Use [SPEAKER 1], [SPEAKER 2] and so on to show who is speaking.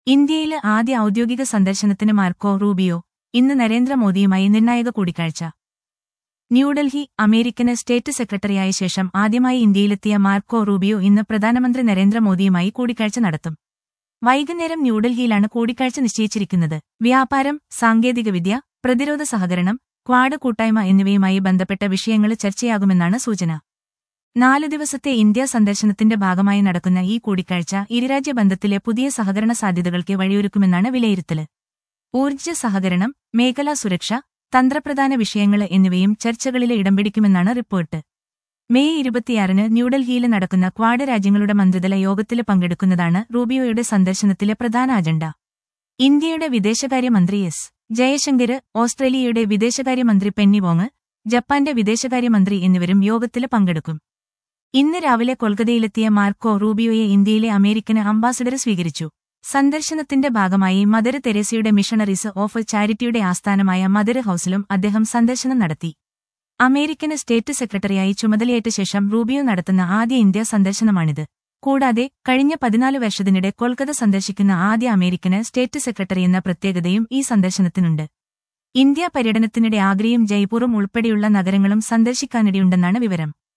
[SPEAKER 1] ഇന്ത്യയിലെ ആദ്യ ഔദ്യോഗിക സന്ദർശനത്തിന് മാർക്കോ റൂബിയോ ഇന്ന് നരേന്ദ്രമോദിയുമായി നിർണായക കൂടിക്കാഴ്ച. ന്യൂഡൽഹി അമേരിക്കന് സ്റ്റേറ്റ് സെക്രട്ടറിയായ ശേഷം ആദ്യമായി ഇന്ത്യയിലെത്തിയ മാർക്കോ റൂബിയോ ഇന്ന് പ്രധാനമന്ത്രി നരേന്ദ്രമോദിയുമായി കൂടിക്കാഴ്ച നടത്തും. വൈകുന്നേരം ന്യൂഡൽഹിയിലാണ് കൂടിക്കാഴ്ച നിശ്ചയിച്ചിരിക്കുന്നത്. വ്യാപാരം, സാങ്കേതികവിദ്യ, പ്രതിരോധ സഹകരണം, ക്വാഡ് കൂട്ടായ്മ എന്നിവയുമായി ബന്ധപ്പെട്ട വിഷയങ്ങൾ ചർച്ചയാകുമെന്നാണ് സൂചന. 4 ദിവസത്തെ ഇന്ത്യാ സന്ദർശനത്തിന്റെ ഭാഗമായി നടക്കുന്ന ഈ കൂടിക്കാഴ്ച ഇരുരാജ്യബന്ധത്തിലെ പുതിയ സഹകരണ സാധ്യതകൾക്ക് വഴിയൊരുക്കുമെന്നാണ് വിലയിരുത്തല്. ഊർജ്ജ സഹകരണം, മേഖലാ സുരക്ഷ, തന്ത്രപ്രധാന വിഷയങ്ങൾ എന്നിവയും ചർച്ചകളിൽ ഇടം പിടിക്കുമെന്നാണ് റിപ്പോർട്ട്. മെയ് 26-ന് ന്യൂഡൽഹിയിൽ നടക്കുന്ന ക്വാഡ് രാജ്യങ്ങളുടെ മന്ത്രിതല യോഗത്തിൽ പങ്കെടുക്കുന്നതാണ് റൂബിയോയുടെ സന്ദർശനത്തിലെ പ്രധാന അജണ്ട. ഇന്ത്യയുടെ വിദേശകാര്യമന്ത്രി എസ്. ജയശങ്കർ, ഓസ്ട്രേലിയയുടെ വിദേശകാര്യമന്ത്രി പെന്നി വോങ്, ജപ്പാന്റെ വിദേശകാര്യമന്ത്രി എന്നിവരും യോഗത്തിൽ പങ്കെടുക്കും. ഇന്ന് രാവിലെ കൊൽക്കത്തയിലെത്തിയ മാർക്കോ റൂബിയോയെ ഇന്ത്യയിലെ അമേരിക്കൻ അംബാസഡർ സ്വീകരിച്ചു. സന്ദർശനത്തിന്റെ ഭാഗമായി മദർ തെരേസയുടെ മിഷണറീസ് ഓഫ് ചാരിറ്റിയുടെ ആസ്ഥാനമായ മദർ ഹൌസിലും അദ്ദേഹം സന്ദർശനം നടത്തി. അമേരിക്കൻ സ്റ്റേറ്റ് സെക്രട്ടറിയായി ചുമതലയേറ്റ ശേഷം റൂബിയോ നടത്തുന്ന ആദ്യ ഇന്ത്യാ സന്ദർശനമാണിത്. കൂടാതെ കഴിഞ്ഞ 14 വർഷത്തിനിടെ കൊൽക്കത്ത സന്ദർശിക്കുന്ന ആദ്യ അമേരിക്കൻ സ്റ്റേറ്റ് സെക്രട്ടറിയെന്ന പ്രത്യേകതയും ഈ സന്ദർശനത്തിനുണ്ട്. ഇന്ത്യാ പര്യടനത്തിനിടെ ആഗ്രയും ജയ്പൂറും ഉൾപ്പെടെയുള്ള നഗരങ്ങളും സന്ദർശിക്കാനിടയുണ്ടെന്നാണ് വിവരം.